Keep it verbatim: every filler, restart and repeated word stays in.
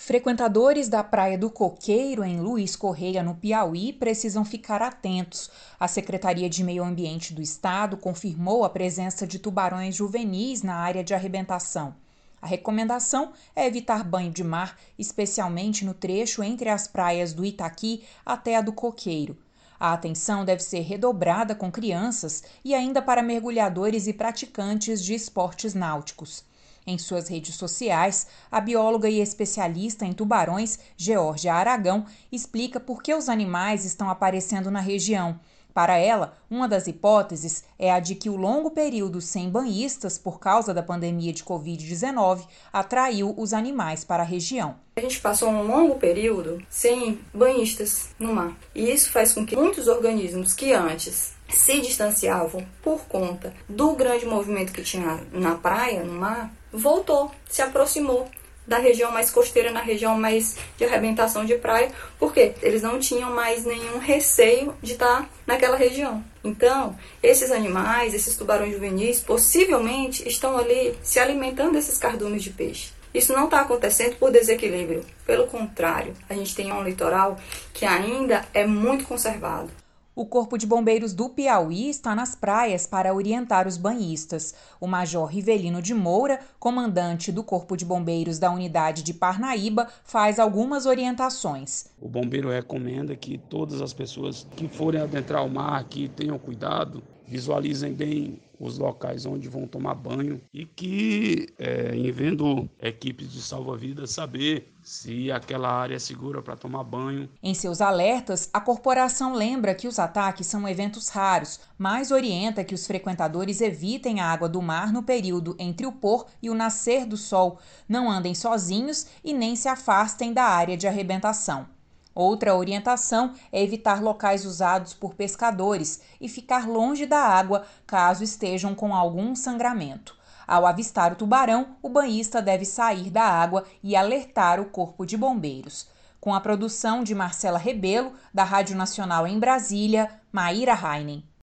Frequentadores da Praia do Coqueiro, em Luiz Correia, no Piauí, precisam ficar atentos. A Secretaria de Meio Ambiente do Estado confirmou a presença de tubarões juvenis na área de arrebentação. A recomendação é evitar banho de mar, especialmente no trecho entre as praias do Itaqui até a do Coqueiro. A atenção deve ser redobrada com crianças e ainda para mergulhadores e praticantes de esportes náuticos. Em suas redes sociais, a bióloga e especialista em tubarões, Geórgia Aragão, explica por que os animais estão aparecendo na região. Para ela, uma das hipóteses é a de que o longo período sem banhistas por causa da pandemia de covid dezenove atraiu os animais para a região. A gente passou um longo período sem banhistas no mar. E isso faz com que muitos organismos que antes se distanciavam por conta do grande movimento que tinha na praia, no mar, voltou, se aproximou da região mais costeira, na região mais de arrebentação de praia, porque eles não tinham mais nenhum receio de estar naquela região. Então, esses animais, esses tubarões juvenis, possivelmente estão ali se alimentando desses cardumes de peixe. Isso não está acontecendo por desequilíbrio. Pelo contrário, a gente tem um litoral que ainda é muito conservado. O Corpo de Bombeiros do Piauí está nas praias para orientar os banhistas. O Major Rivelino de Moura, comandante do Corpo de Bombeiros da unidade de Parnaíba, faz algumas orientações. O bombeiro recomenda que todas as pessoas que forem adentrar o mar, que tenham cuidado, visualizem bem os locais onde vão tomar banho e que, é, em vendo equipes de salva-vidas, saber se aquela área é segura para tomar banho. Em seus alertas, a corporação lembra que os ataques são eventos raros, mas orienta que os frequentadores evitem a água do mar no período entre o pôr e o nascer do sol, não andem sozinhos e nem se afastem da área de arrebentação. Outra orientação é evitar locais usados por pescadores e ficar longe da água caso estejam com algum sangramento. Ao avistar o tubarão, o banhista deve sair da água e alertar o Corpo de Bombeiros. Com a produção de Marcela Rebelo, da Rádio Nacional em Brasília, Maíra Heinen.